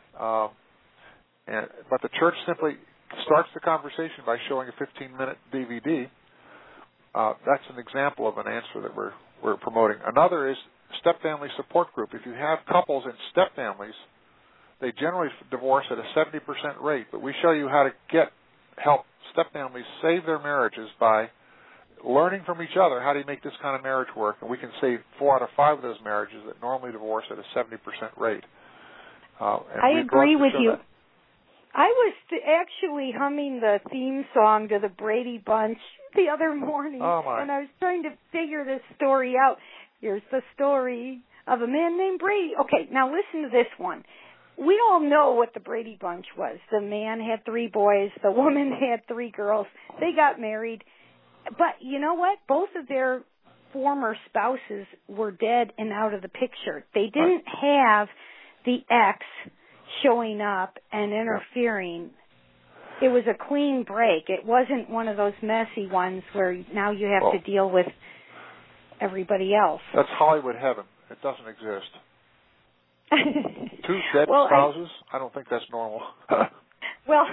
But the church simply starts the conversation by showing a 15-minute DVD. That's an example of an answer that we're promoting. Another is step-family support group. If you have couples in step-families, they generally divorce at a 70% rate, but we show you how to help step-families save their marriages by learning from each other how do you make this kind of marriage work, and we can save 4 out of 5 of those marriages that normally divorce at a 70% rate. I agree with you. That. I was actually humming the theme song to the Brady Bunch the other morning, and I was trying to figure this story out. Here's the story of a man named Brady. Okay, now listen to this one. We all know what the Brady Bunch was. The man had 3 boys. The woman had 3 girls. They got married. But you know what? Both of their former spouses were dead and out of the picture. They didn't have the ex showing up and interfering. It was a clean break. It wasn't one of those messy ones where now you have to deal with everybody else. That's Hollywood heaven. It doesn't exist. 2 dead spouses? I don't think that's normal. Well,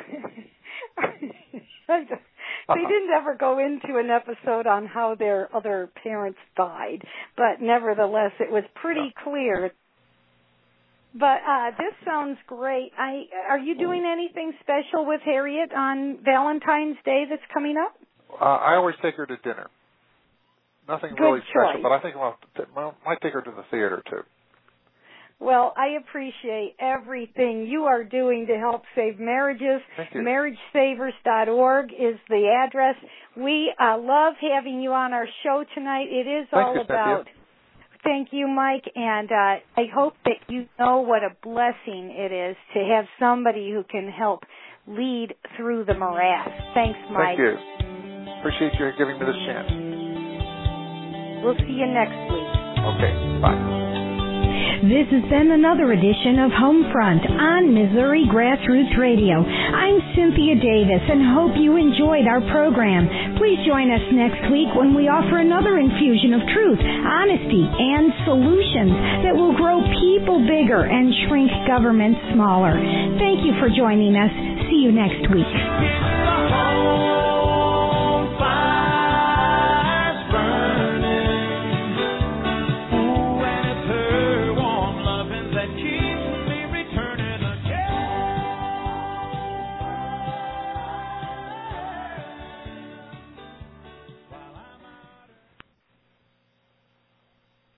they didn't ever go into an episode on how their other parents died, but nevertheless, it was pretty clear. But this sounds great. Are you doing anything special with Harriet on Valentine's Day that's coming up? I always take her to dinner. Nothing Good really choice. special, but I think I might take her to the theater, too. Well, I appreciate everything you are doing to help save marriages. Thank you. MarriageSavers.org is the address. We love having you on our show tonight. It is all about... Thank you, Mike, and I hope that you know what a blessing it is to have somebody who can help lead through the morass. Thanks, Mike. Thank you. Appreciate you giving me this chance. We'll see you next week. Okay, bye. This has been another edition of Homefront on Missouri Grassroots Radio. I'm Cynthia Davis and hope you enjoyed our program. Please join us next week when we offer another infusion of truth, honesty, and solutions that will grow people bigger and shrink government smaller. Thank you for joining us. See you next week.